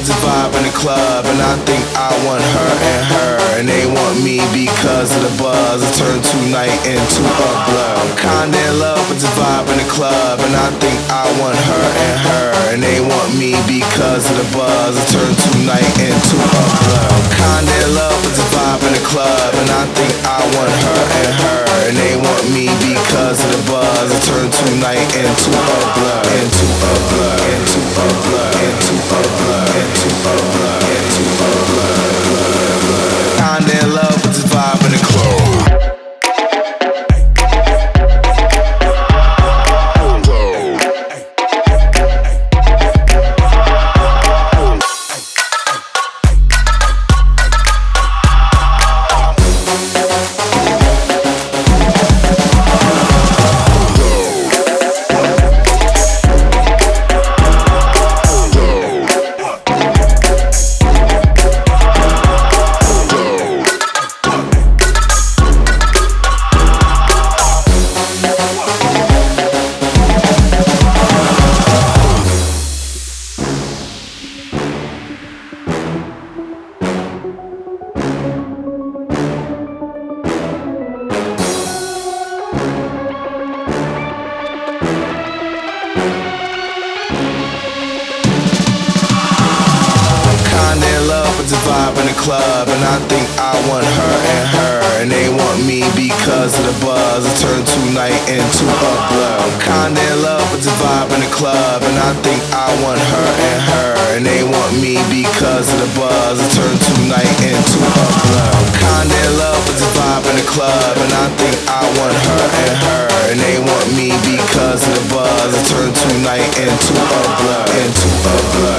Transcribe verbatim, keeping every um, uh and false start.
it's a vibe in the club, and I think I want her and her, and they want me because of the buzz. I turn tonight into a blur. Kinda in love with the vibe in the club, and I think I want her and her, and they want me because of the buzz. I turn tonight into a blur. Kinda in love with the vibe in the club, and I think I want her and her, and they want me because of the buzz. I turn tonight into a blur, into a blur, into a blur, into a blur, into a blur, into a blur. Kinda in love with the vibe in the club. It's a vibe in the club, and I think I want her and her, and they want me because of the buzz. I turn tonight into a blur. Kinda in love with the vibe in the club, and I think I want her and her, and they want me because of the buzz. I turn tonight into a blur. Kinda in love with the vibe in the club, and I think I want her and her, and they want me because of the buzz. I turn tonight into a blur, into a blur.